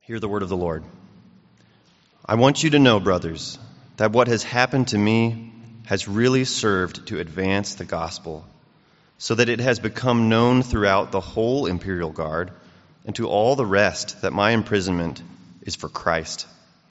Hear the word of the Lord. I want you to know, brothers, that what has happened to me has really served to advance the gospel, so that it has become known throughout the whole imperial guard and to all the rest that my imprisonment is for Christ.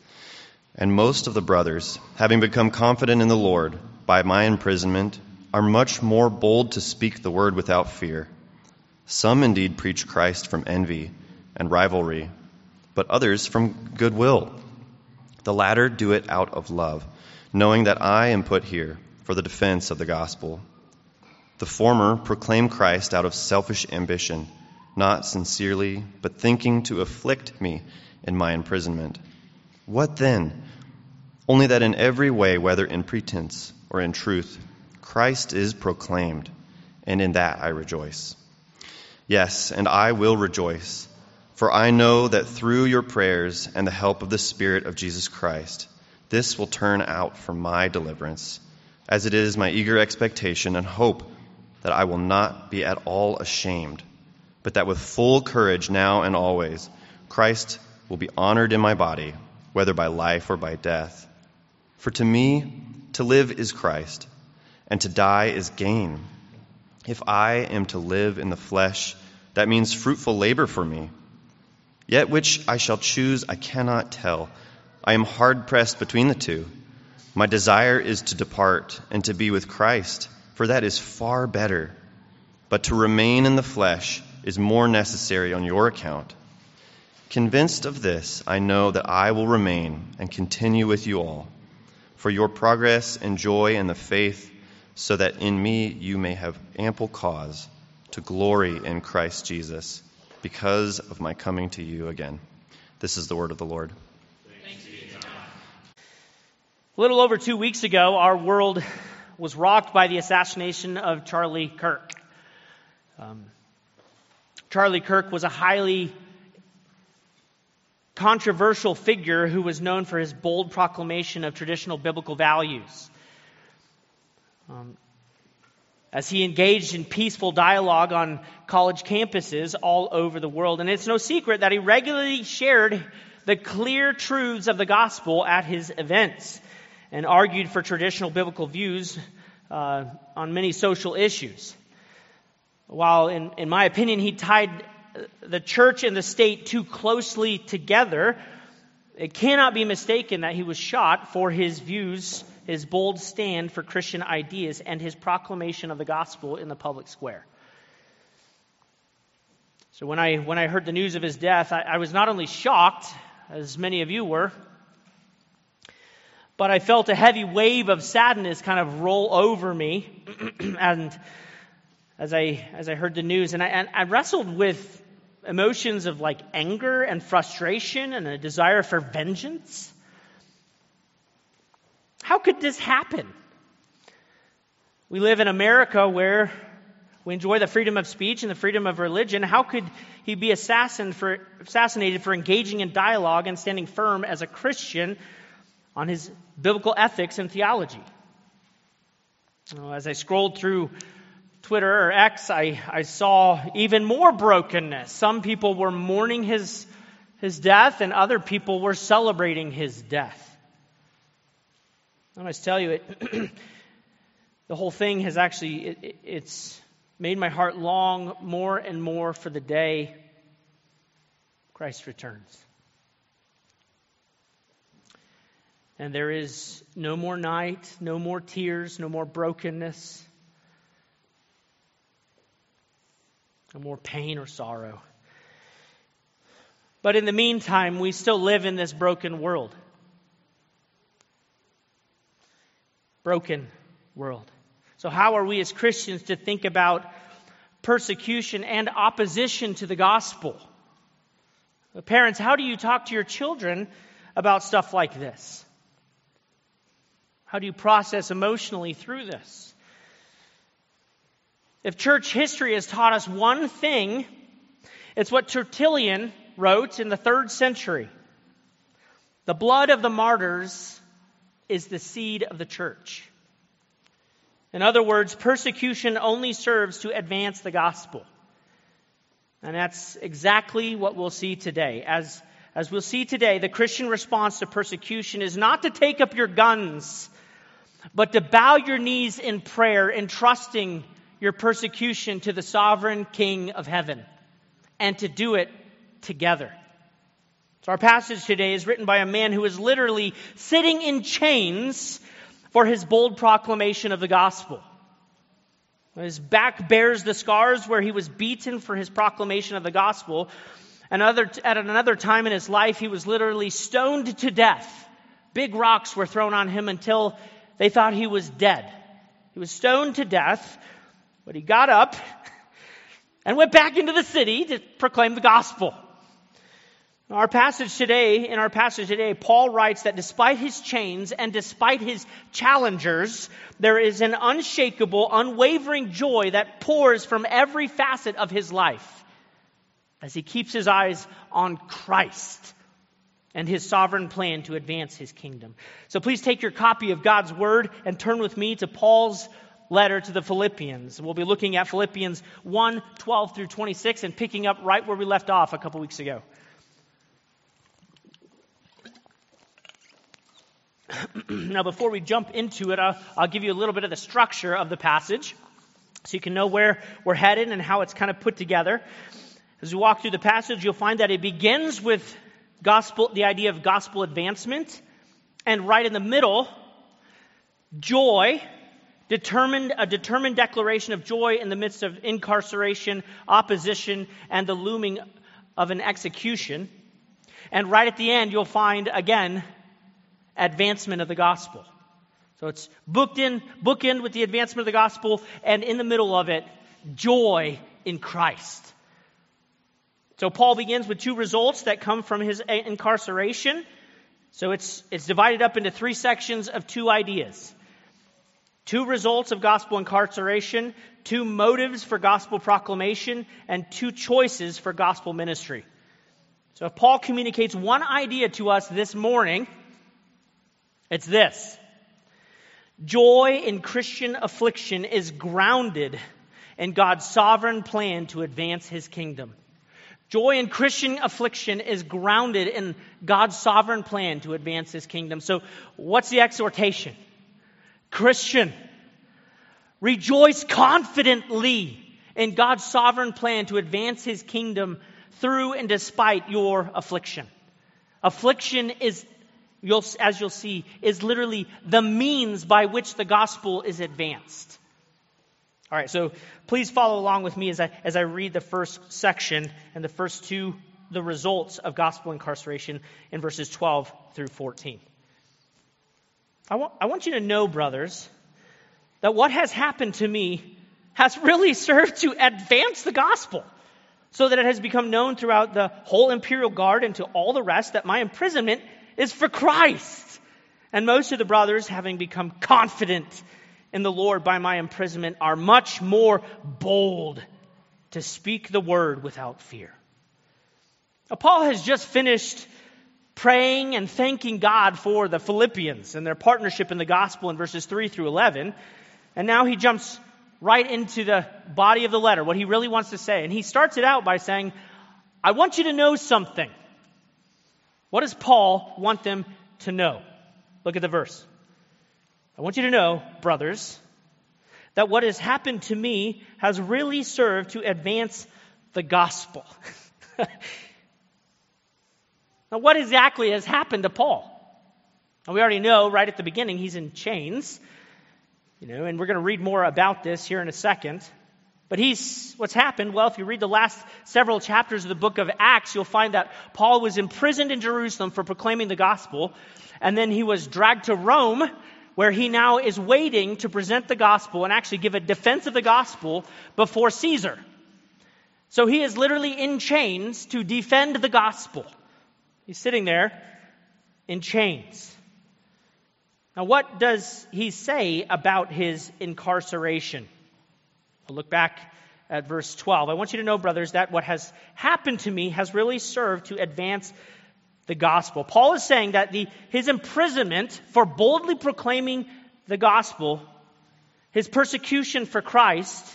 And most of the brothers, having become confident in the Lord by my imprisonment, are much more bold to speak the word without fear. Some indeed preach Christ from envy and rivalry, but others from goodwill. The latter do it out of love, knowing that I am put here for the defense of the gospel. The former proclaim Christ out of selfish ambition, not sincerely, but thinking to afflict me in my imprisonment. What then? Only that in every way, whether in pretense or in truth, Christ is proclaimed, and in that I rejoice. Yes, and I will rejoice, for I know that through your prayers and the help of the Spirit of Jesus Christ, this will turn out for my deliverance, as it is my eager expectation and hope that I will not be at all ashamed, but that with full courage now and always, Christ will be honored in my body, whether by life or by death. For to me, to live is Christ, and to die is gain. If I am to live in the flesh, that means fruitful labor for me. Yet which I shall choose, I cannot tell. I am hard-pressed between the two. My desire is to depart and to be with Christ, for that is far better. But to remain in the flesh is more necessary on your account. Convinced of this, I know that I will remain and continue with you all, for your progress and joy in the faith, so that in me you may have ample cause to glory in Christ Jesus, because of my coming to you again. This is the word of the Lord. Thanks be to God. A little over 2 weeks ago, our world was rocked by the assassination of Charlie Kirk. Charlie Kirk was a highly controversial figure who was known for his bold proclamation of traditional biblical values. As he engaged in peaceful dialogue on college campuses all over the world. And it's no secret that he regularly shared the clear truths of the gospel at his events and argued for traditional biblical views on many social issues. While, in my opinion, he tied the church and the state too closely together, it cannot be mistaken that he was shot for his views, his bold stand for Christian ideas, and his proclamation of the gospel in the public square. So when I heard the news of his death, I was not only shocked, as many of you were, but I felt a heavy wave of sadness kind of roll over me, and as I heard the news, and I wrestled with emotions of like anger and frustration and a desire for vengeance. How could this happen? We live in America where we enjoy the freedom of speech and the freedom of religion. How could he be assassinated for engaging in dialogue and standing firm as a Christian on his biblical ethics and theology? As I scrolled through Twitter or X, I saw even more brokenness. Some people were mourning his death, and other people were celebrating his death. I must tell you, the whole thing has actually, it's made my heart long more and more for the day Christ returns. And there is no more night, no more tears, no more brokenness, no more pain or sorrow. But in the meantime, we still live in this broken world. Broken world. So how are we as Christians to think about persecution and opposition to the gospel? Parents, how do you talk to your children about stuff like this? How do you process emotionally through this? If church history has taught us one thing, it's what Tertullian wrote in the 3rd century. The blood of the martyrs is the seed of the church. In other words, persecution only serves to advance the gospel. And that's exactly what we'll see today. As As we'll see today, the Christian response to persecution is not to take up your guns, but to bow your knees in prayer, entrusting your persecution to the sovereign King of heaven, and to do it together. So our passage today is written by a man who is literally sitting in chains for his bold proclamation of the gospel. His back bears the scars where he was beaten for his proclamation of the gospel. And at another time in his life, he was literally stoned to death. Big rocks were thrown on him until they thought he was dead. He was stoned to death, but he got up and went back into the city to proclaim the gospel. In our passage today, Paul writes that despite his chains and despite his challengers, there is an unshakable, unwavering joy that pours from every facet of his life as he keeps his eyes on Christ and his sovereign plan to advance his kingdom. So please take your copy of God's Word and turn with me to Paul's letter to the Philippians. We'll be looking at Philippians 1:12 through 26 and picking up right where we left off a couple weeks ago. Now, before we jump into it, I'll give you a little bit of the structure of the passage so you can know where we're headed and how it's kind of put together. As we walk through the passage, you'll find that it begins with the idea of gospel advancement, and right in the middle, joy, a determined declaration of joy in the midst of incarceration, opposition, and the looming of an execution. And right at the end, you'll find, again, advancement of the gospel. So it's bookend with the advancement of the gospel, and in the middle of it, joy in Christ. So Paul begins with two results that come from his incarceration. So it's divided up into three sections of two ideas. Two results of gospel incarceration, two motives for gospel proclamation, and two choices for gospel ministry. So if Paul communicates one idea to us this morning, it's this: joy in Christian affliction is grounded in God's sovereign plan to advance his kingdom. Joy in Christian affliction is grounded in God's sovereign plan to advance his kingdom. So what's the exhortation? Christian, rejoice confidently in God's sovereign plan to advance his kingdom through and despite your affliction. Affliction is, as you'll see, is literally the means by which the gospel is advanced. All right, so please follow along with me as I read the first section and the first two, the results of gospel incarceration in verses 12 through 14. I want you to know, brothers, that what has happened to me has really served to advance the gospel, so that it has become known throughout the whole imperial guard and to all the rest that my imprisonment is for Christ. And most of the brothers, having become confident in the Lord by my imprisonment, are much more bold to speak the word without fear. Now, Paul has just finished praying and thanking God for the Philippians and their partnership in the gospel in verses 3 through 11. And now he jumps right into the body of the letter, what he really wants to say. And he starts it out by saying, I want you to know something. What does Paul want them to know? Look at the verse. I want you to know, brothers, that what has happened to me has really served to advance the gospel. Now, what exactly has happened to Paul? Now, we already know right at the beginning he's in chains, and we're going to read more about this here in a second. But what's happened? Well, if you read the last several chapters of the book of Acts, you'll find that Paul was imprisoned in Jerusalem for proclaiming the gospel, and then he was dragged to Rome, where he now is waiting to present the gospel and actually give a defense of the gospel before Caesar. So he is literally in chains to defend the gospel. He's sitting there in chains. Now, what does he say about his incarceration? We'll look back at verse 12. I want you to know, brothers, that what has happened to me has really served to advance the gospel. Paul is saying that his imprisonment for boldly proclaiming the gospel, his persecution for Christ,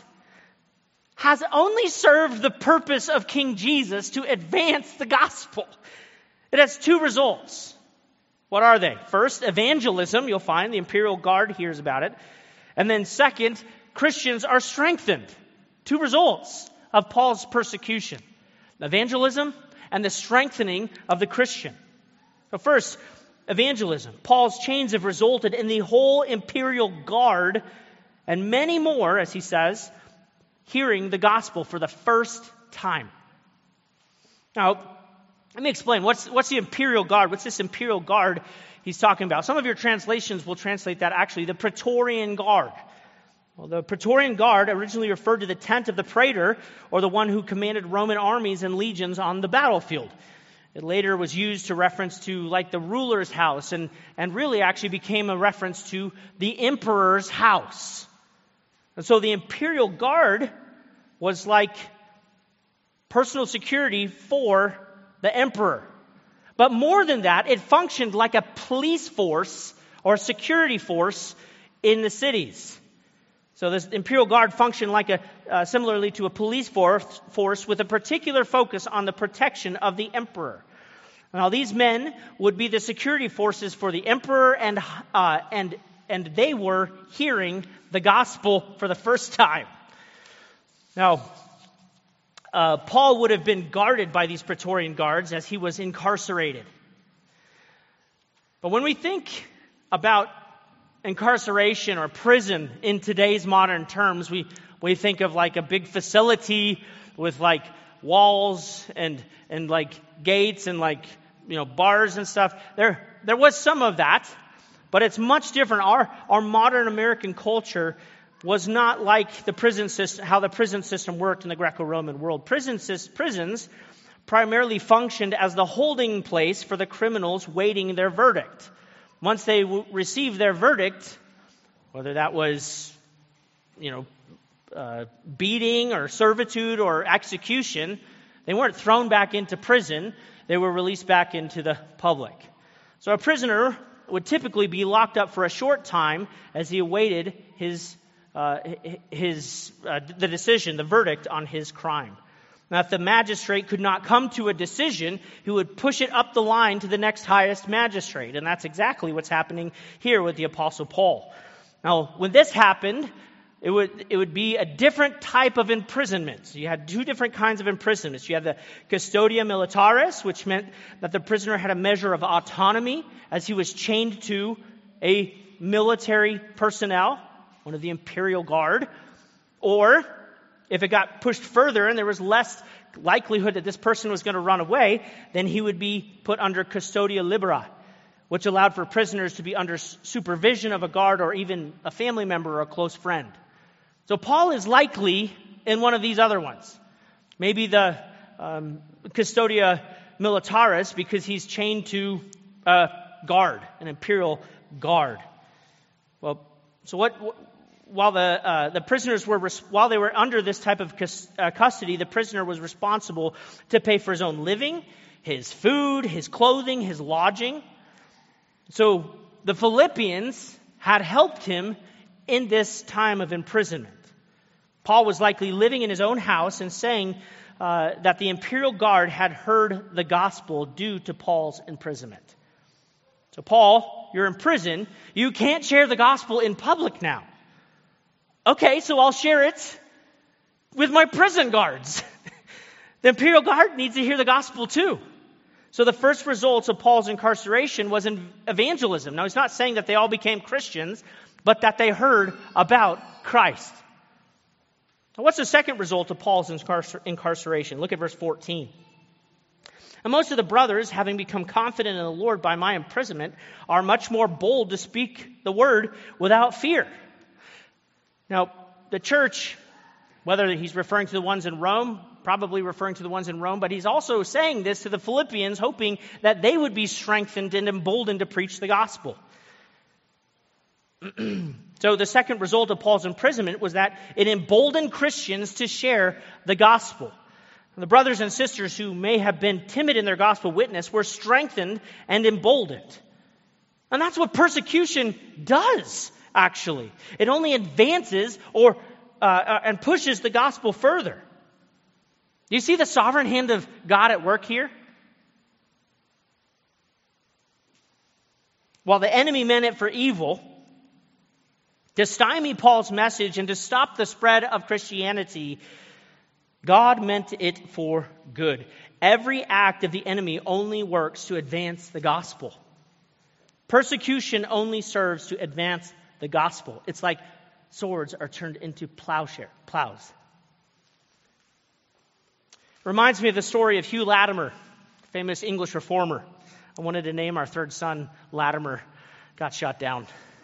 has only served the purpose of King Jesus to advance the gospel. It has two results. What are they? First, evangelism. You'll find the Imperial Guard hears about it. And then second, Christians are strengthened. Two results of Paul's persecution. Evangelism and the strengthening of the Christian. So first, evangelism. Paul's chains have resulted in the whole Imperial Guard and many more, as he says, hearing the gospel for the first time. Now, let me explain. What's the Imperial Guard? What's this Imperial Guard he's talking about? Some of your translations will translate that actually, the Praetorian Guard. Well, the Praetorian Guard originally referred to the tent of the praetor, or the one who commanded Roman armies and legions on the battlefield. It later was used to reference to like the ruler's house, and really actually became a reference to the emperor's house. And so the Imperial Guard was like personal security for the emperor. But more than that, it functioned like a police force or a security force in the cities. So this Imperial Guard functioned like similarly to a police force with a particular focus on the protection of the emperor. Now these men would be the security forces for the emperor, and they were hearing the gospel for the first time. Now, Paul would have been guarded by these Praetorian guards as he was incarcerated. But when we think about incarceration or prison in today's modern terms, we think of like a big facility with like walls and like gates and like, bars and stuff. There was some of that, but it's much different. Our modern American culture was not like the prison system, how the prison system worked in the Greco-Roman world. Prisons primarily functioned as the holding place for the criminals waiting their verdict. Once they received their verdict, whether that was, beating or servitude or execution, they weren't thrown back into prison. They were released back into the public. So a prisoner would typically be locked up for a short time as he awaited the decision, the verdict on his crime. Now, if the magistrate could not come to a decision, he would push it up the line to the next highest magistrate. And that's exactly what's happening here with the Apostle Paul. Now, when this happened, it would be a different type of imprisonment. So you had two different kinds of imprisonments. You had the custodia militaris, which meant that the prisoner had a measure of autonomy as he was chained to a military personnel, one of the Imperial Guard. Or if it got pushed further and there was less likelihood that this person was going to run away, then he would be put under custodia libera, which allowed for prisoners to be under supervision of a guard or even a family member or a close friend. So Paul is likely in one of these other ones. Maybe the custodia militaris, because he's chained to a guard, an imperial guard. Well, so while the prisoners while they were under this type of custody, the prisoner was responsible to pay for his own living, his food, his clothing, his lodging. So the Philippians had helped him in this time of imprisonment. Paul was likely living in his own house and saying that the Imperial Guard had heard the gospel due to Paul's imprisonment. So Paul, you're in prison. You can't share the gospel in public now. Okay, so I'll share it with my prison guards. The Imperial Guard needs to hear the gospel too. So the first results of Paul's incarceration was in evangelism. Now, he's not saying that they all became Christians, but that they heard about Christ. Now, what's the second result of Paul's incarceration? Look at verse 14. And most of the brothers, having become confident in the Lord by my imprisonment, are much more bold to speak the word without fear. Now, the church, whether he's referring to the ones in Rome, probably referring to the ones in Rome, but he's also saying this to the Philippians, hoping that they would be strengthened and emboldened to preach the gospel. So the second result of Paul's imprisonment was that it emboldened Christians to share the gospel. The brothers and sisters who may have been timid in their gospel witness were strengthened and emboldened. And that's what persecution does, actually. It only advances and pushes the gospel further. Do you see the sovereign hand of God at work here? while the enemy meant it for evil, to stymie Paul's message and to stop the spread of Christianity, God meant it for good. Every act of the enemy only works to advance the gospel. Persecution only serves to advance the gospel. It's like swords are turned into plows. Reminds me of the story of Hugh Latimer, famous English reformer. I wanted to name our third son Latimer. Got shot down.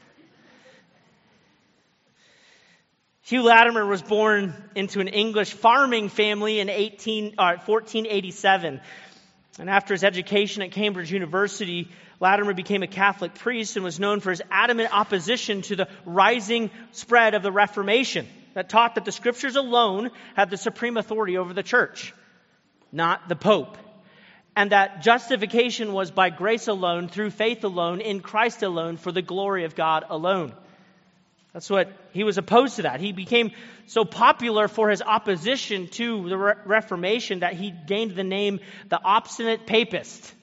Hugh Latimer was born into an English farming family in 1487. And after his education at Cambridge University, Latimer became a Catholic priest and was known for his adamant opposition to the rising spread of the Reformation that taught that the Scriptures alone had the supreme authority over the church, not the Pope. And that justification was by grace alone, through faith alone, in Christ alone, for the glory of God alone. That's what he was opposed to that. He became so popular for his opposition to the Reformation that he gained the name the Obstinate Papist.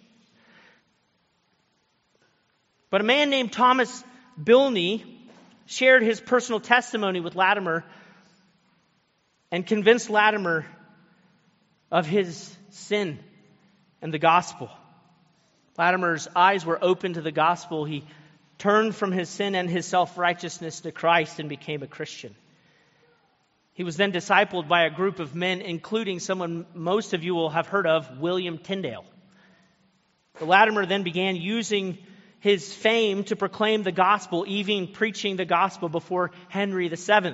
But a man named Thomas Bilney shared his personal testimony with Latimer and convinced Latimer of his sin and the gospel. Latimer's eyes were open to the gospel. He turned from his sin and his self-righteousness to Christ and became a Christian. He was then discipled by a group of men, including someone most of you will have heard of, William Tyndale. The Latimer then began using his fame to proclaim the gospel, even preaching the gospel before Henry VII.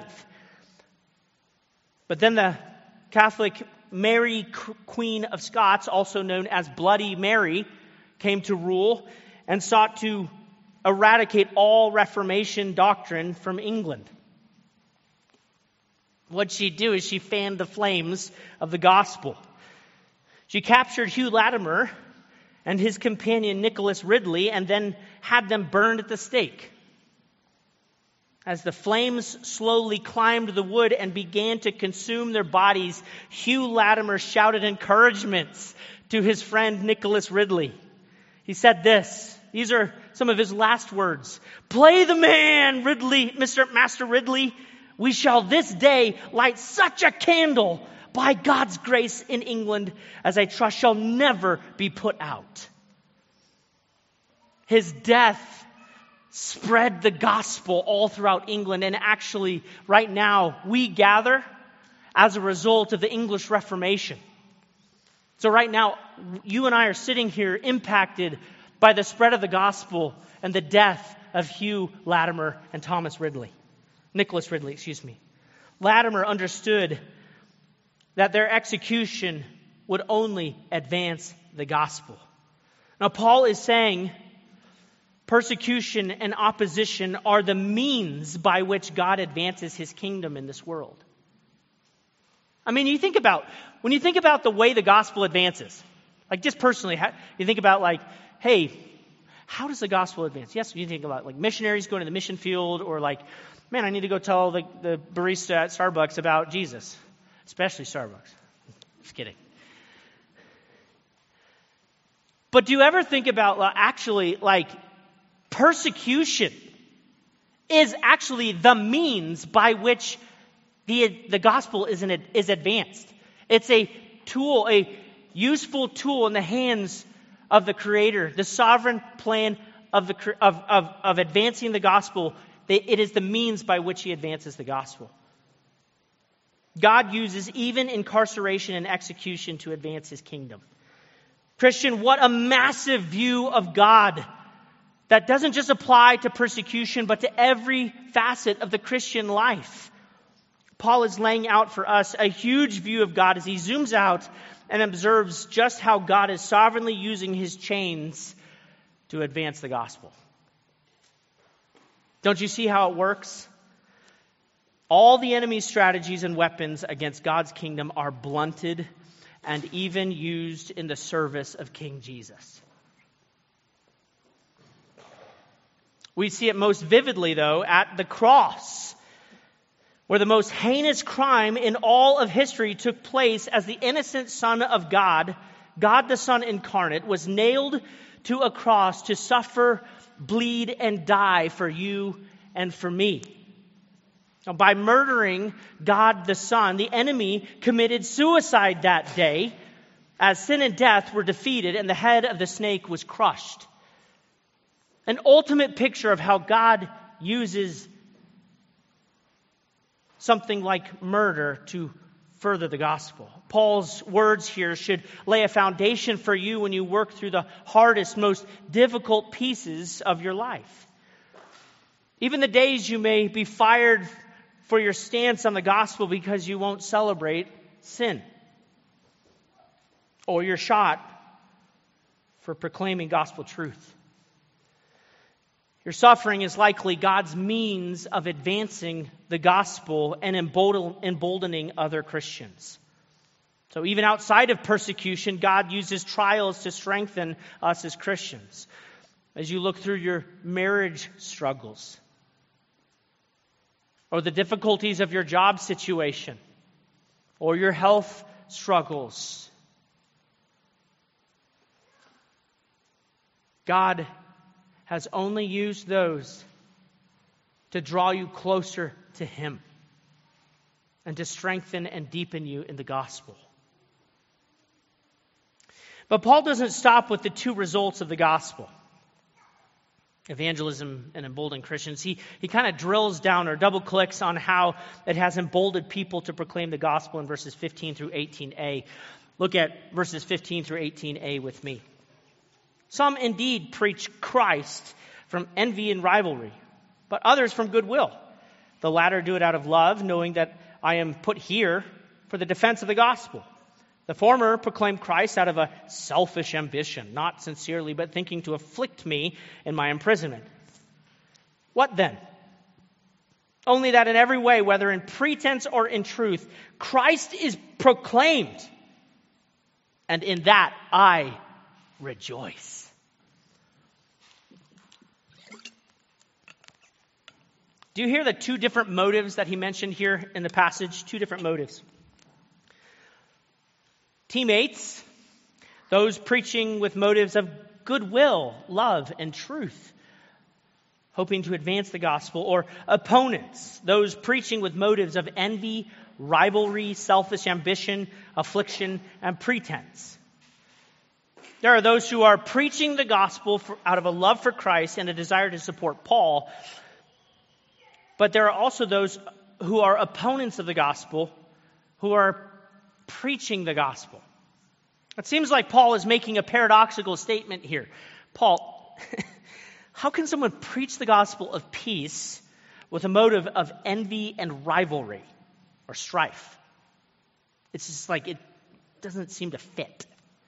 But then the Catholic Mary, Queen of Scots, also known as Bloody Mary, came to rule and sought to eradicate all Reformation doctrine from England. What she'd do is she fanned the flames of the gospel. She captured Hugh Latimer and his companion Nicholas Ridley and then had them burned at the stake. As the flames slowly climbed the wood and began to consume their bodies, Hugh Latimer shouted encouragements to his friend Nicholas Ridley. He said this. These are some of his last words. "Play the man, Ridley, Master Ridley. We shall this day light such a candle by God's grace in England as I trust shall never be put out." His death spread the gospel all throughout England, and actually right now we gather as a result of the English Reformation. So right now you and I are sitting here impacted by the spread of the gospel and the death of Hugh Latimer and Nicholas Ridley. Latimer understood that their execution would only advance the gospel. Now Paul is saying persecution and opposition are the means by which God advances his kingdom in this world. I mean, when you think about the way the gospel advances, like just personally, you think about like, hey, how does the gospel advance? Yes, you think about like missionaries going to the mission field, or like, man, I need to go tell the barista at Starbucks about Jesus, especially Starbucks. Just kidding. But do you ever think about actually like persecution is actually the means by which the gospel is advanced? It's a tool, a useful tool in the hands of the Creator, the sovereign plan of advancing the gospel. It is the means by which he advances the gospel. God uses even incarceration and execution to advance his kingdom. Christian, what a massive view of God that doesn't just apply to persecution, but to every facet of the Christian life. Paul is laying out for us a huge view of God as he zooms out and observes just how God is sovereignly using his chains to advance the gospel. Don't you see how it works? All the enemy's strategies and weapons against God's kingdom are blunted and even used in the service of King Jesus. We see it most vividly, though, at the cross, where the most heinous crime in all of history took place as the innocent Son of God, God the Son incarnate, was nailed to a cross to suffer, bleed, and die for you and for me. Now, by murdering God the Son, the enemy committed suicide that day as sin and death were defeated and the head of the snake was crushed. An ultimate picture of how God uses something like murder to further the gospel. Paul's words here should lay a foundation for you when you work through the hardest, most difficult pieces of your life. Even the days you may be fired for your stance on the gospel because you won't celebrate sin. Or you're shot for proclaiming gospel truth. Your suffering is likely God's means of advancing the gospel and emboldening other Christians. So even outside of persecution, God uses trials to strengthen us as Christians. As you look through your marriage struggles, or the difficulties of your job situation, or your health struggles, God has only used those to draw you closer to Him and to strengthen and deepen you in the gospel. But Paul doesn't stop with the two results of the gospel, evangelism and emboldening Christians. He kind of drills down or double clicks on how it has emboldened people to proclaim the gospel in verses 15 through 18a. Look at verses 15 through 18a with me. Some indeed preach Christ from envy and rivalry, but others from goodwill. The latter do it out of love, knowing that I am put here for the defense of the gospel. The former proclaim Christ out of a selfish ambition, not sincerely, but thinking to afflict me in my imprisonment. What then? Only that in every way, whether in pretense or in truth, Christ is proclaimed, and in that I rejoice. Do you hear the two different motives that he mentioned here in the passage? Two different motives. Teammates, those preaching with motives of goodwill, love, and truth, hoping to advance the gospel. Or opponents, those preaching with motives of envy, rivalry, selfish ambition, affliction, and pretense. There are those who are preaching the gospel out of a love for Christ and a desire to support Paul. But there are also those who are opponents of the gospel, who are preaching the gospel. It seems like Paul is making a paradoxical statement here. Paul, how can someone preach the gospel of peace with a motive of envy and rivalry or strife? It's just like it doesn't seem to fit.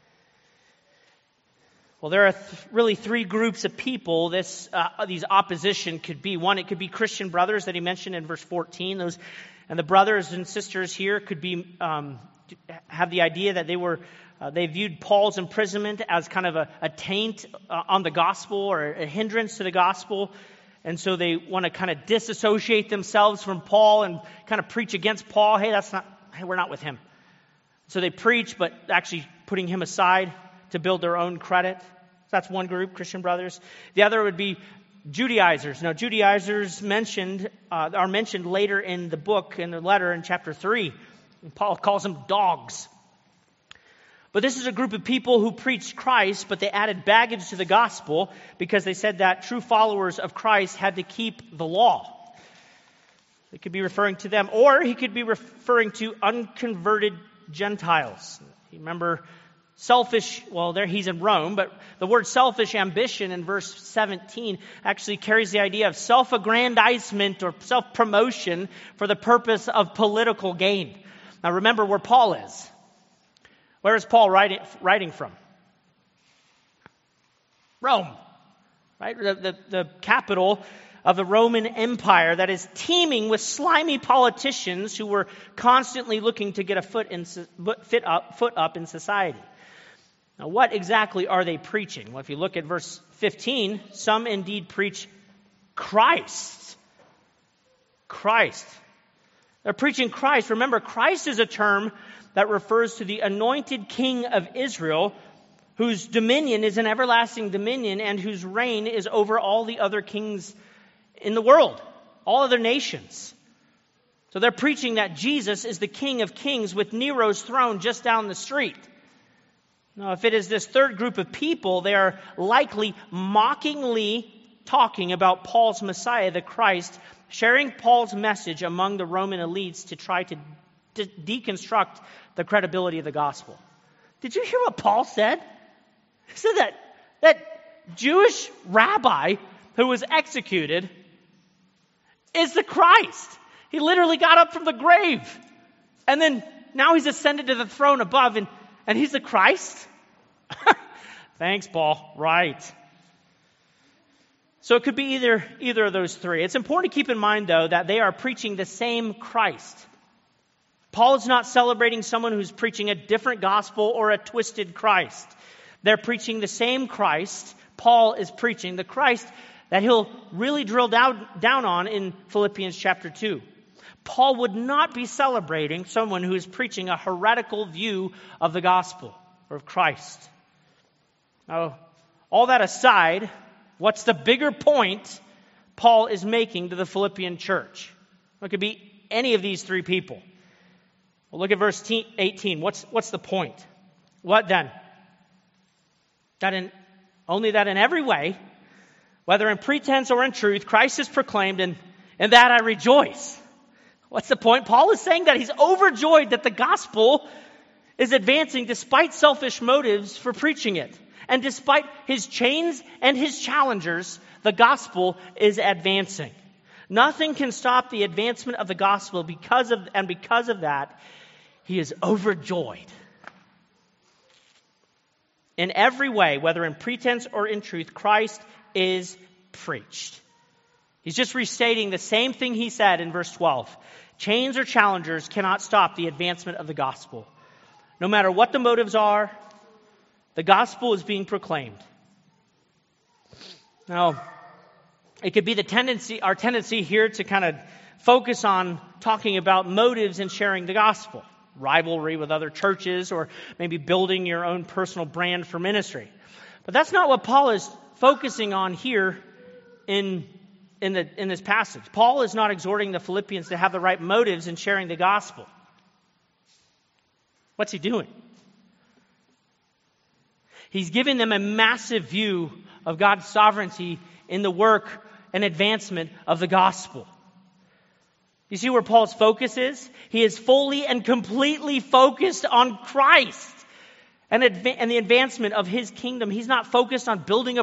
Well, there are really three groups of people these opposition could be. One, it could be Christian brothers that he mentioned in verse 14. And the brothers and sisters here could be have the idea that they viewed Paul's imprisonment as kind of a taint on the gospel or a hindrance to the gospel. And so they want to kind of disassociate themselves from Paul and kind of preach against Paul. Hey, we're not with him. So they preach, but actually putting him aside to build their own credit. That's one group, Christian brothers. The other would be Judaizers. Now, Judaizers are mentioned later in the book, in the letter in chapter 3. And Paul calls them dogs. But this is a group of people who preached Christ, but they added baggage to the gospel because they said that true followers of Christ had to keep the law. It could be referring to them, or he could be referring to unconverted Gentiles. You remember selfish, well, there he's in Rome, but the word selfish ambition in verse 17 actually carries the idea of self-aggrandizement or self-promotion for the purpose of political gain. Now remember where Paul is. Where is Paul writing from? Rome, right? The capital of the Roman Empire that is teeming with slimy politicians who were constantly looking to get a foot up in society. Now, what exactly are they preaching? Well, if you look at verse 15, some indeed preach Christ. Christ. They're preaching Christ. Remember, Christ is a term that refers to the anointed king of Israel whose dominion is an everlasting dominion and whose reign is over all the other kings in the world, all other nations. So they're preaching that Jesus is the King of Kings with Nero's throne just down the street. Now, if it is this third group of people, they are likely mockingly talking about Paul's Messiah, the Christ, sharing Paul's message among the Roman elites to try to deconstruct the credibility of the gospel. Did you hear what Paul said? He said that Jewish rabbi who was executed is the Christ. He literally got up from the grave. And then now he's ascended to the throne above and he's the Christ? Thanks, Paul. Right. So it could be either of those three. It's important to keep in mind, though, that they are preaching the same Christ. Paul is not celebrating someone who's preaching a different gospel or a twisted Christ. They're preaching the same Christ. Paul is preaching the Christ that he'll really drill down on in Philippians chapter 2. Paul would not be celebrating someone who is preaching a heretical view of the gospel or of Christ. Now, all that aside, what's the bigger point Paul is making to the Philippian church? It could be any of these three people. Well, look at verse 18. What's the point? What then? That in every way, whether in pretense or in truth, Christ is proclaimed, and in that I rejoice. What's the point? Paul is saying that he's overjoyed that the gospel is advancing despite selfish motives for preaching it. And despite his chains and his challengers, the gospel is advancing. Nothing can stop the advancement of the gospel because of that, he is overjoyed. In every way, whether in pretense or in truth, Christ is preached. He's just restating the same thing he said in verse 12. Chains or challengers cannot stop the advancement of the gospel. No matter what the motives are, the gospel is being proclaimed. Now, it could be our tendency here to kind of focus on talking about motives and sharing the gospel. Rivalry with other churches, or maybe building your own personal brand for ministry. But that's not what Paul is focusing on here in this passage. Paul is not exhorting the Philippians to have the right motives in sharing the gospel. What's he doing? He's giving them a massive view of God's sovereignty in the work and advancement of the gospel. You see where Paul's focus is? He is fully and completely focused on Christ and the advancement of his kingdom. He's not focused on building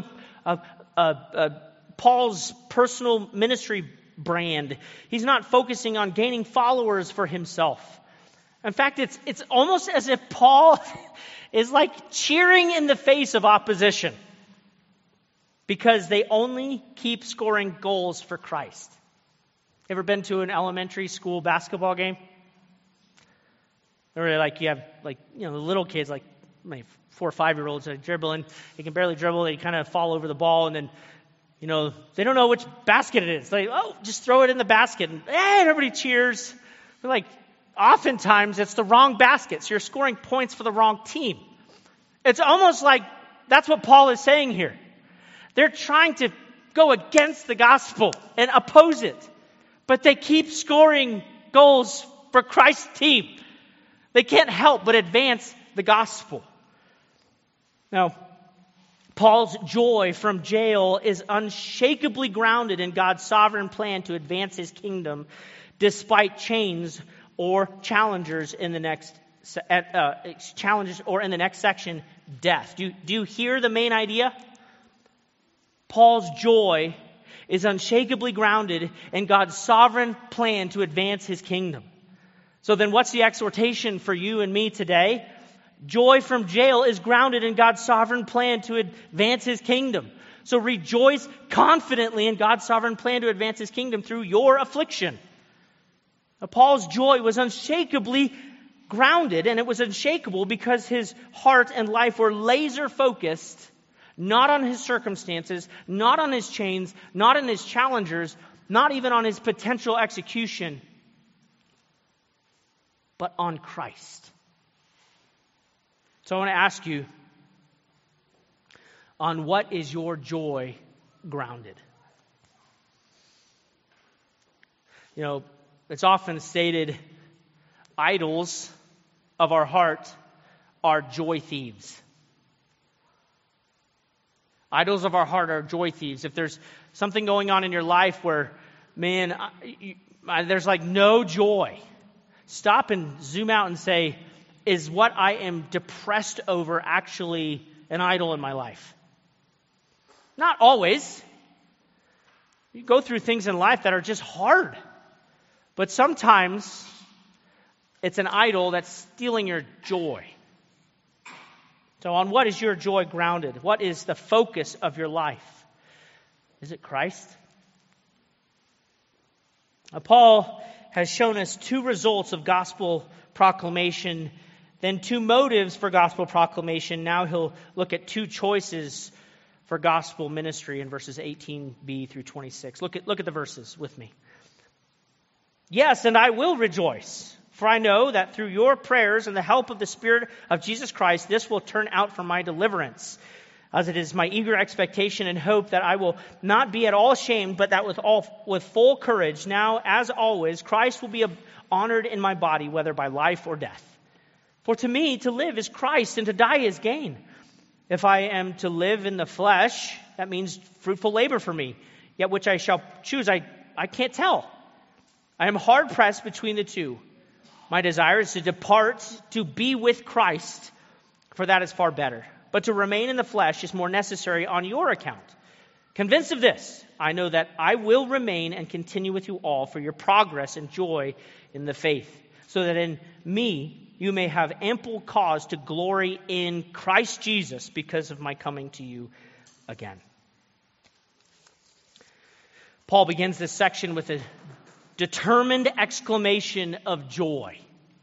Paul's personal ministry brand. He's not focusing on gaining followers for himself. In fact, it's almost as if Paul is like cheering in the face of opposition because they only keep scoring goals for Christ. Ever been to an elementary school basketball game? Or you have the little kids, like 4 or 5-year-olds, like dribbling. They can barely dribble. They kind of fall over the ball, and then they don't know which basket it is. Just throw it in the basket, and everybody cheers. They're oftentimes it's the wrong basket, so you're scoring points for the wrong team. It's almost like that's what Paul is saying here. They're trying to go against the gospel and oppose it. But they keep scoring goals for Christ's team. They can't help but advance the gospel. Now, Paul's joy from jail is unshakably grounded in God's sovereign plan to advance his kingdom despite chains or challengers in the next section, death. Do you hear the main idea? Paul's joy is unshakably grounded in God's sovereign plan to advance his kingdom. So then what's the exhortation for you and me today? Joy from jail is grounded in God's sovereign plan to advance his kingdom. So rejoice confidently in God's sovereign plan to advance his kingdom through your affliction. Now, Paul's joy was unshakably grounded, and it was unshakable because his heart and life were laser focused, not on his circumstances, not on his chains, not on his challengers, not even on his potential execution, but on Christ. So I want to ask you, On what is your joy grounded? You know, it's often stated, idols of our heart are joy thieves. Idols of our heart are joy thieves. If there's something going on in your life where, man, there's like no joy, stop and zoom out and say, is what I am depressed over actually an idol in my life? Not always. You go through things in life that are just hard. But sometimes it's an idol that's stealing your joy. So on what is your joy grounded? What is the focus of your life? Is it Christ? Paul has shown us two results of gospel proclamation, then two motives for gospel proclamation. Now he'll look at two choices for gospel ministry in verses 18b through 26. Look at the verses with me. Yes, and I will rejoice, for I know that through your prayers and the help of the Spirit of Jesus Christ, this will turn out for my deliverance, as it is my eager expectation and hope that I will not be at all ashamed, but that with full courage, now as always, Christ will be honored in my body, whether by life or death. For to me, to live is Christ, and to die is gain. If I am to live in the flesh, that means fruitful labor for me, yet which I shall choose, I can't tell. I am hard pressed between the two. My desire is to depart, to be with Christ, for that is far better. But to remain in the flesh is more necessary on your account. Convinced of this, I know that I will remain and continue with you all for your progress and joy in the faith, so that in me you may have ample cause to glory in Christ Jesus because of my coming to you again. Paul begins this section with a determined exclamation of joy.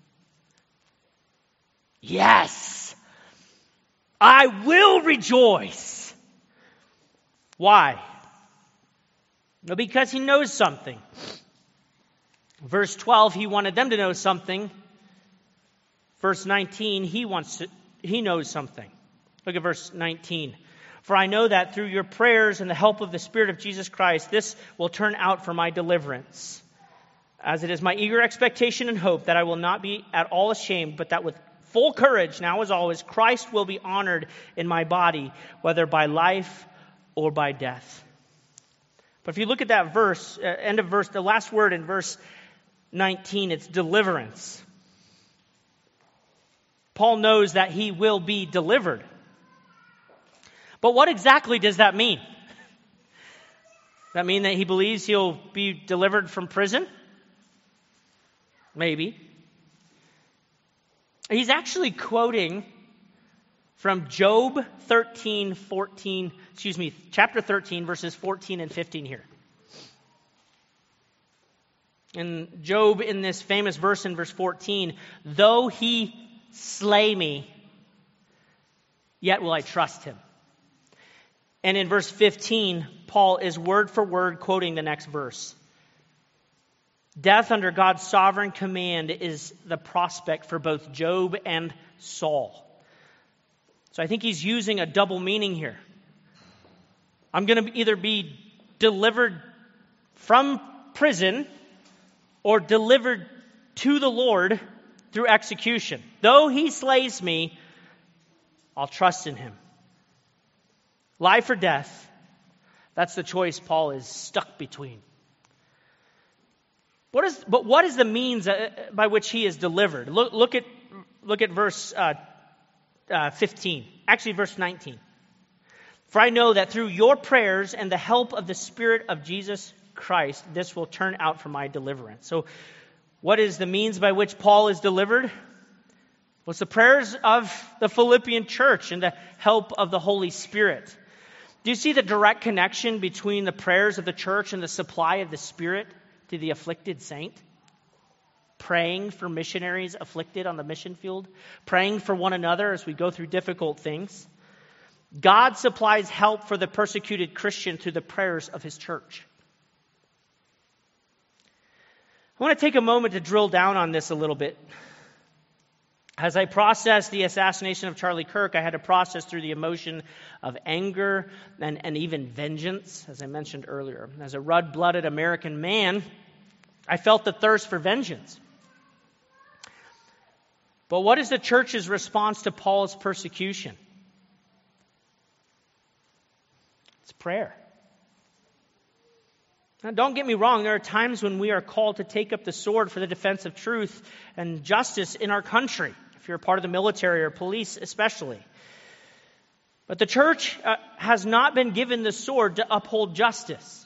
Yes, I will rejoice. Why? No, because he knows something. Verse 12, he wanted them to know something. Verse 19, he knows something. Look at verse 19. For I know that through your prayers and the help of the Spirit of Jesus Christ, this will turn out for my deliverance. As it is my eager expectation and hope that I will not be at all ashamed, but that with full courage, now as always, Christ will be honored in my body, whether by life or by death. But if you look at that verse, end of verse, the last word in verse 19, it's deliverance. Paul knows that he will be delivered. But what exactly does that mean? Does that mean that he believes he'll be delivered from prison? Maybe. He's actually quoting from Job chapter 13, verses 14 and 15 here. And Job, in this famous verse in verse 14, though he slay me, yet will I trust him. And in verse 15, Paul is word for word quoting the next verse. Death under God's sovereign command is the prospect for both Job and Saul. So I think he's using a double meaning here. I'm going to either be delivered from prison or delivered to the Lord through execution. Though he slays me, I'll trust in him. Life or death, that's the choice Paul is stuck between. What is the means by which he is delivered? Look at verse 15. Actually, verse 19. For I know that through your prayers and the help of the Spirit of Jesus Christ, this will turn out for my deliverance. So what is the means by which Paul is delivered? Well, it's the prayers of the Philippian church and the help of the Holy Spirit. Do you see the direct connection between the prayers of the church and the supply of the Spirit to the afflicted saint? Praying for missionaries afflicted on the mission field. Praying for one another as we go through difficult things. God supplies help for the persecuted Christian through the prayers of his church. I want to take a moment to drill down on this a little bit. As I processed the assassination of Charlie Kirk, I had to process through the emotion of anger and even vengeance, as I mentioned earlier. As a red-blooded American man, I felt the thirst for vengeance. But what is the church's response to Paul's persecution? It's prayer. Now, don't get me wrong, there are times when we are called to take up the sword for the defense of truth and justice in our country, if you're a part of the military or police especially. But the church has not been given the sword to uphold justice.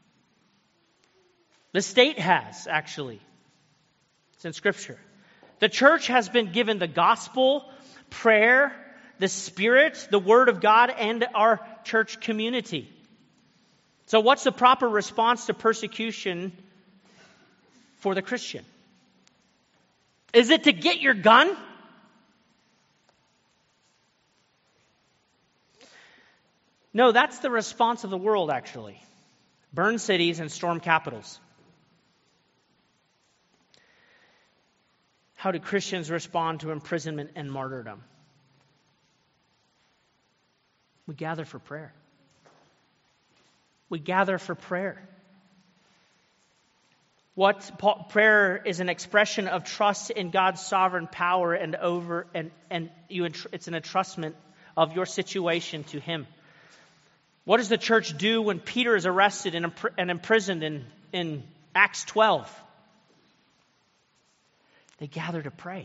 The state has, actually. It's in Scripture. The church has been given the gospel, prayer, the Spirit, the Word of God, and our church community. So what's the proper response to persecution for the Christian? Is it to get your gun? No, that's the response of the world, actually. Burn cities and storm capitals. How do Christians respond to imprisonment and martyrdom? We gather for prayer. We gather for prayer. Prayer is an expression of trust in God's sovereign power it's an entrustment of your situation to Him. What does the church do when Peter is arrested and imprisoned in Acts 12? They gather to pray.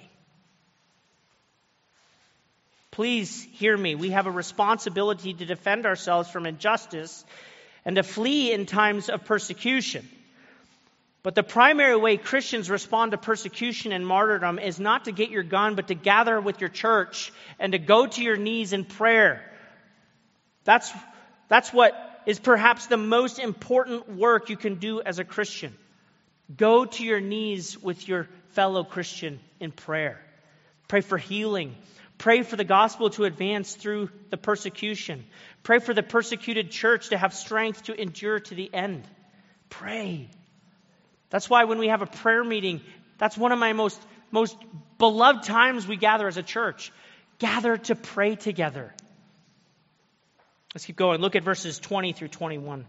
Please hear me. We have a responsibility to defend ourselves from injustice and to flee in times of persecution. But the primary way Christians respond to persecution and martyrdom is not to get your gun, but to gather with your church and to go to your knees in prayer. That's what is perhaps the most important work you can do as a Christian. Go to your knees with your fellow Christian in prayer. Pray for healing. Pray for the gospel to advance through the persecution. Pray for the persecuted church to have strength to endure to the end. Pray. That's why when we have a prayer meeting, that's one of my most beloved times we gather as a church. Gather to pray together. Let's keep going. Look at verses 20 through 21.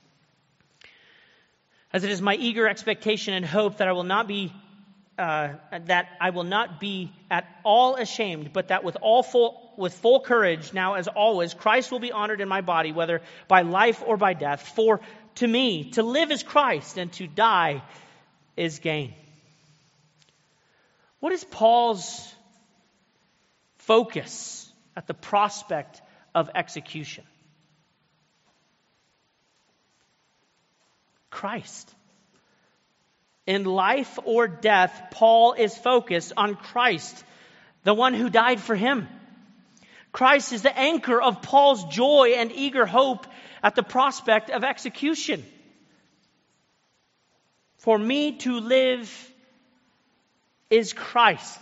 As it is my eager expectation and hope that I will not be at all ashamed, but that with full courage, now as always, Christ will be honored in my body, whether by life or by death. For to me, to live is Christ, and to die is gain. What is Paul's focus at the prospect of execution? Christ. In life or death, Paul is focused on Christ, the one who died for him. Christ is the anchor of Paul's joy and eager hope at the prospect of execution. For me to live is Christ,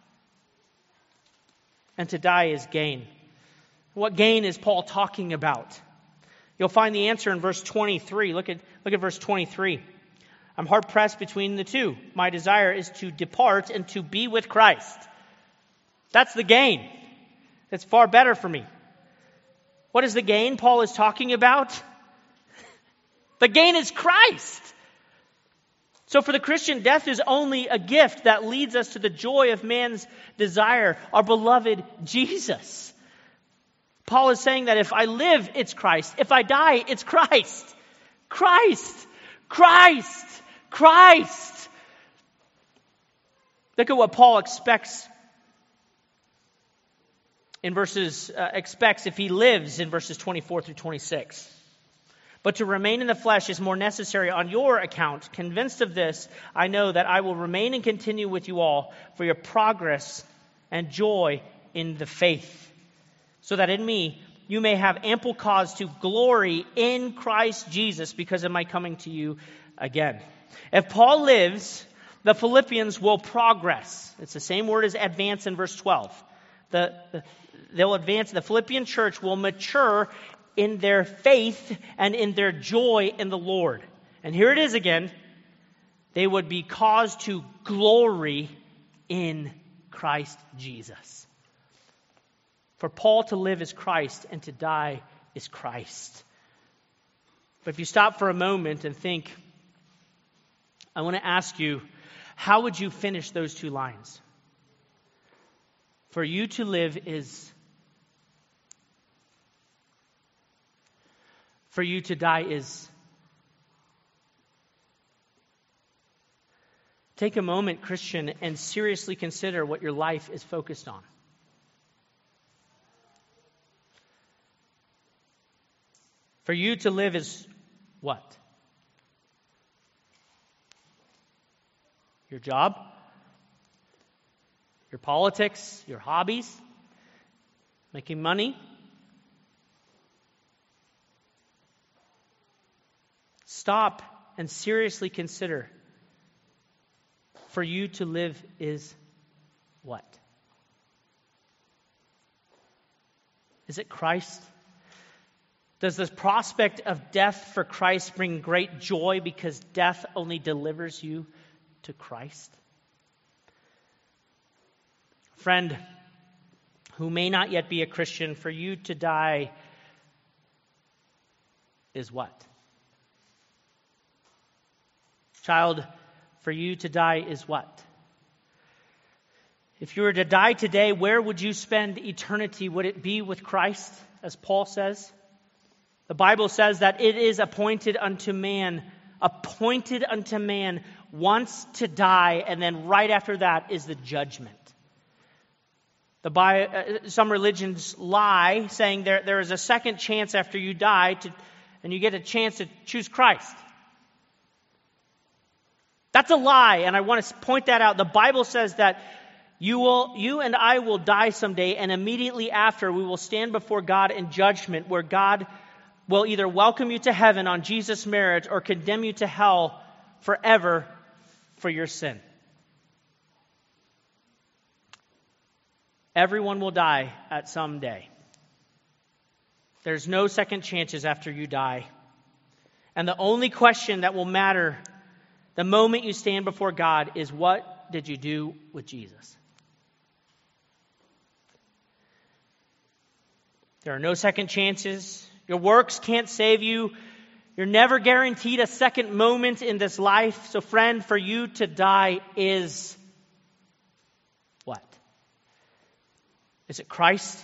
and to die is gain. What gain is Paul talking about? You'll find the answer in verse 23. Look at verse 23. I'm hard pressed between the two. My desire is to depart and to be with Christ. That's the gain. It's far better for me. What is the gain Paul is talking about? The gain is Christ. So for the Christian, death is only a gift that leads us to the joy of man's desire, our beloved Jesus. Paul is saying that if I live, it's Christ. If I die, it's Christ. Christ. Christ. Christ. Look at what Paul expects if he lives in verses 24 through 26. But to remain in the flesh is more necessary on your account. Convinced of this, I know that I will remain and continue with you all for your progress and joy in the faith, so that in me you may have ample cause to glory in Christ Jesus because of my coming to you again. If Paul lives, the Philippians will progress. It's the same word as advance in verse 12. They'll advance. The Philippian church will mature in their faith and in their joy in the Lord. And here it is again. They would be caused to glory in Christ Jesus. For Paul, to live is Christ, and to die is Christ. But if you stop for a moment and think, I want to ask you, how would you finish those two lines? For you to live is, for you to die is. Take a moment, Christian, and seriously consider what your life is focused on. For you to live is what? Your job? Your politics? Your hobbies? Making money? Stop and seriously consider. For you to live is what? Is it Christ? Does the prospect of death for Christ bring great joy because death only delivers you to Christ? Friend, who may not yet be a Christian, for you to die is what? Child, for you to die is what? If you were to die today, where would you spend eternity? Would it be with Christ, as Paul says? The Bible says that it is appointed unto man once to die, and then right after that is the judgment. Some religions lie, saying there is a second chance after you die, and you get a chance to choose Christ. That's a lie, and I want to point that out. The Bible says that you and I will die someday, and immediately after we will stand before God in judgment, where God will either welcome you to heaven on Jesus' merit or condemn you to hell forever for your sin. Everyone will die at some day. There's no second chances after you die. And the only question that will matter the moment you stand before God is, what did you do with Jesus? There are no second chances. Your works can't save you. You're never guaranteed a second moment in this life. So friend, for you to die is what? Is it Christ?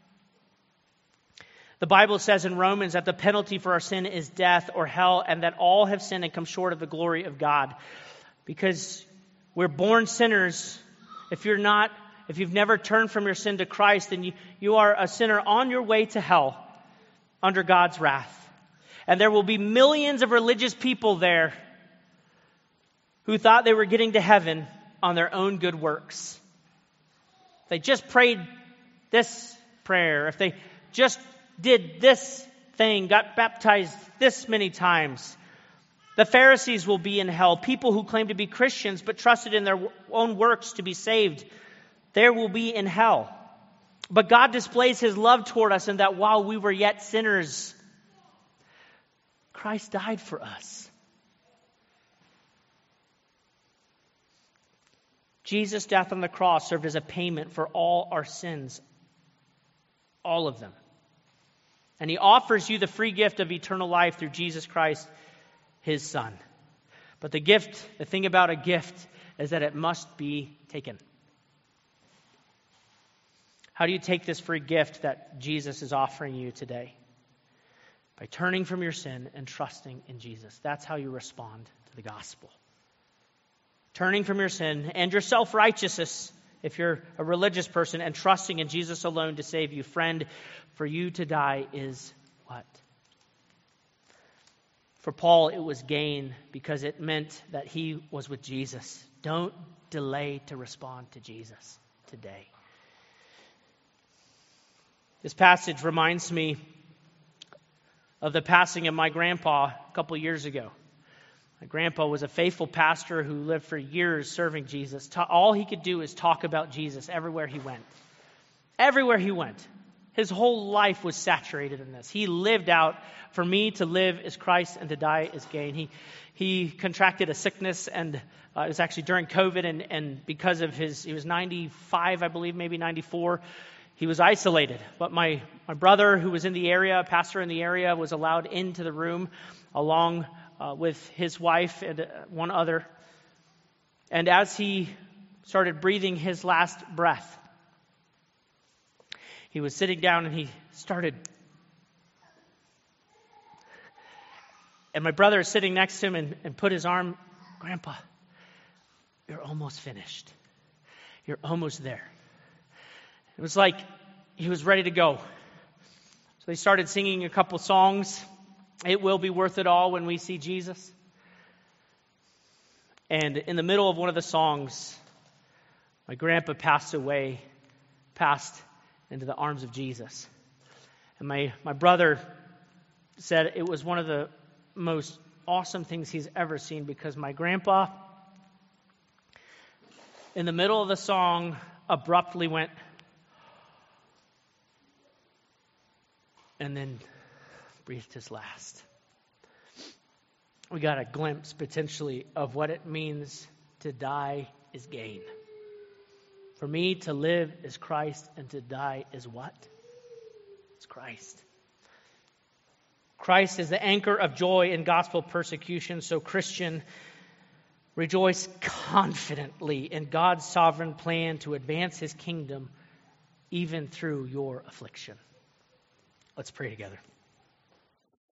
The Bible says in Romans that the penalty for our sin is death or hell, and that all have sinned and come short of the glory of God. Because we're born sinners. If you've never turned from your sin to Christ, then you are a sinner on your way to hell under God's wrath. And there will be millions of religious people there who thought they were getting to heaven on their own good works. They just prayed this prayer. If they just did this thing, got baptized this many times. The Pharisees will be in hell. People who claim to be Christians but trusted in their own works to be saved, there will be in hell. But God displays His love toward us in that while we were yet sinners, Christ died for us. Jesus' death on the cross served as a payment for all our sins. All of them. And He offers you the free gift of eternal life through Jesus Christ, His Son. But the thing about a gift is that it must be taken. How do you take this free gift that Jesus is offering you today? By turning from your sin and trusting in Jesus. That's how you respond to the gospel. Turning from your sin and your self-righteousness, if you're a religious person, and trusting in Jesus alone to save you. Friend, for you to die is what? For Paul, it was gain because it meant that he was with Jesus. Don't delay to respond to Jesus today. This passage reminds me of the passing of my grandpa a couple years ago. My grandpa was a faithful pastor who lived for years serving Jesus. All he could do is talk about Jesus everywhere he went. Everywhere he went. His whole life was saturated in this. He lived out, for me to live is Christ and to die is gain. He contracted a sickness, and it was actually during COVID, and because of he was 95, I believe, maybe 94, he was isolated. But my brother, who was in the area, a pastor in the area, was allowed into the room along with his wife and one other. And as he started breathing his last breath, he was sitting down and he started. And my brother is sitting next to him and put his arm, "Grandpa, you're almost finished. You're almost there." It was like he was ready to go. So they started singing a couple songs. It will be worth it all when we see Jesus. And in the middle of one of the songs, my grandpa passed into the arms of Jesus. And my brother said it was one of the most awesome things he's ever seen, because my grandpa, in the middle of the song, abruptly went, and then breathed his last. We got a glimpse, potentially, of what it means to die is gain. For me, to live is Christ, and to die is what? It's Christ. Christ is the anchor of joy in gospel persecution. So, Christian, rejoice confidently in God's sovereign plan to advance His kingdom even through your affliction. Let's pray together.